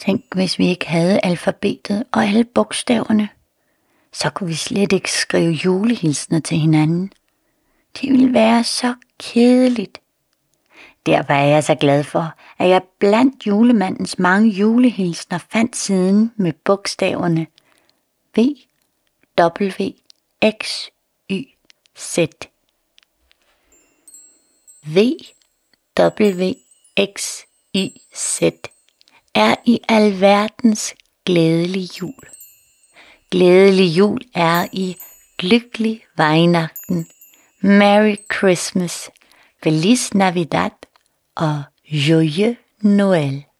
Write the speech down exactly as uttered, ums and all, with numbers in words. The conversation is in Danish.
Tænk, hvis vi ikke havde alfabetet og alle bogstaverne. Så kunne vi slet ikke skrive julehilsner til hinanden. Det ville være så kedeligt. Derfor er jeg så glad for, at jeg blandt julemandens mange julehilsner fandt siden med bogstaverne V, W, X, Y, Z. V, W, X, Y, Z er i alverdens glædelig jul. Glædelig jul er i lykkelig Weihnachten, Merry Christmas, Feliz Navidad og Joyeux Noël.